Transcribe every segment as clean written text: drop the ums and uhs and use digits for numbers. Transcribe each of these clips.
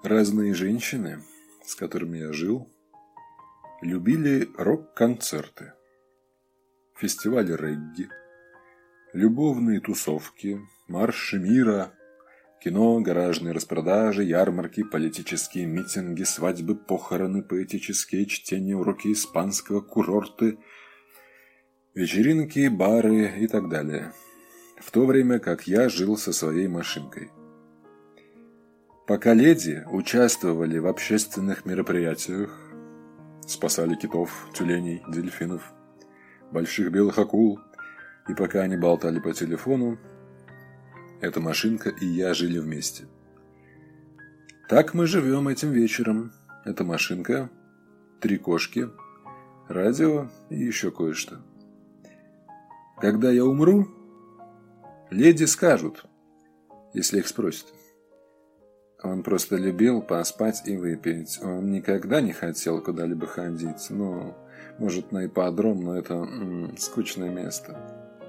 Разные женщины, с которыми я жил, любили рок-концерты, фестивали регги, любовные тусовки, марши мира, кино, гаражные распродажи, ярмарки, политические митинги, свадьбы, похороны, поэтические чтения, уроки испанского, курорты, вечеринки, бары и так далее. В то время как я жил со своей машинкой. Пока леди участвовали в общественных мероприятиях, спасали китов, тюленей, дельфинов, больших белых акул, и пока они болтали по телефону, эта машинка и я жили вместе. Так мы живем этим вечером. Эта машинка, 3 кошки, радио и еще кое-что. Когда я умру, леди скажут, если их спросят. Он просто любил поспать и выпить. Он никогда не хотел куда-либо ходить. Ну, может, на ипподром, но это скучное место.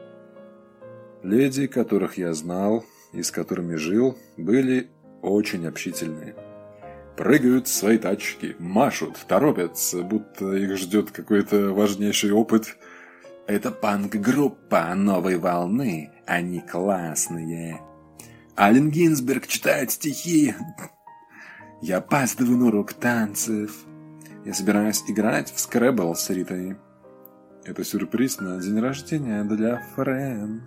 Леди, которых я знал и с которыми жил, были очень общительные. Прыгают в свои тачки, машут, торопятся, будто их ждет какой-то важнейший опыт. Это панк-группа новой волны. Они классные. Аллен Гинзберг читает стихи. Я опаздываю на урок танцев. Я собираюсь играть в скрэбл с Ритой. Это сюрприз на день рождения для Френ.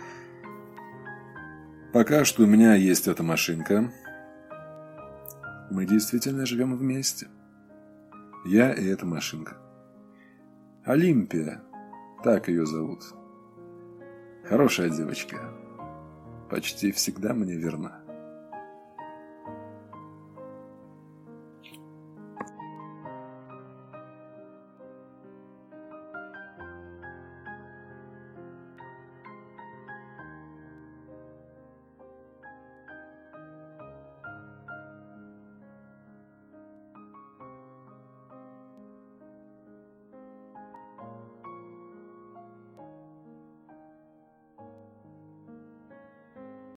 Пока что у меня есть эта машинка. Мы действительно живем вместе. Я и эта машинка. Олимпия. Так ее зовут. Хорошая девочка. Почти всегда мне верна.